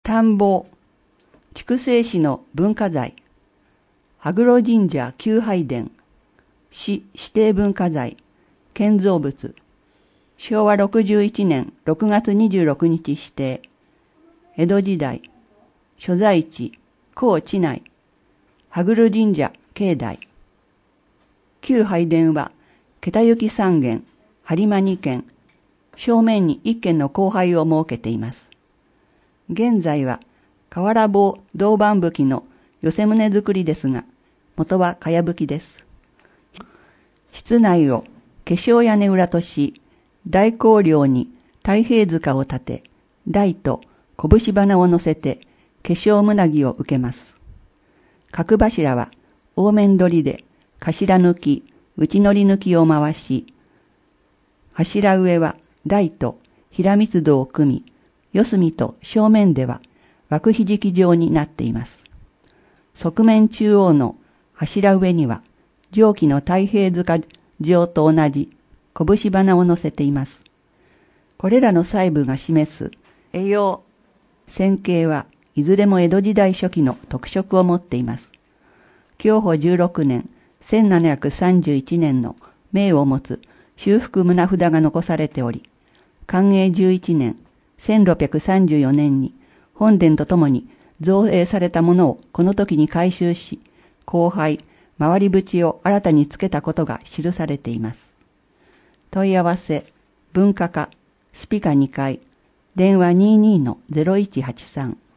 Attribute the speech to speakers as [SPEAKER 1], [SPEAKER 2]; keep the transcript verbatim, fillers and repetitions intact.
[SPEAKER 1] 田んぼ、筑西市の文化財、羽黒神社旧拝殿、市指定文化財、建造物、しょうわろくじゅういちねんろくがつにじゅうろくにち指定、江戸時代、所在地、高知内、羽黒神社境内。旧拝殿は、桁行三軒、播磨二軒、正面に一軒の光拝を設けています。現在は、瓦棒銅板葺きの寄せ棟造りですが、元は茅葺きです。室内を化粧屋根裏とし、大光陵に太平塚を建て、台と拳花を乗せて化粧棟木を受けます。角柱は大面取りで頭抜き、内乗り抜きを回し、柱上は台と平密度を組み、四隅と正面では枠ひじき状になっています。側面中央の柱上には上記の太平塚状と同じ拳花を乗せています。これらの細部が示す絵様、線形はいずれも江戸時代初期の特色を持っています。享保じゅうろくねん、せんななひゃくさんじゅういちねんの銘を持つ修復棟札が残されており、寛永じゅういちねん、せんろっぴゃくさんじゅうよねんに本殿とともに造営されたものをこの時に改修し、光拝、回り縁を新たにつけたことが記されています。問い合わせ、文化課、スピカにかい、電話 にじゅうにのゼロいちはちさん。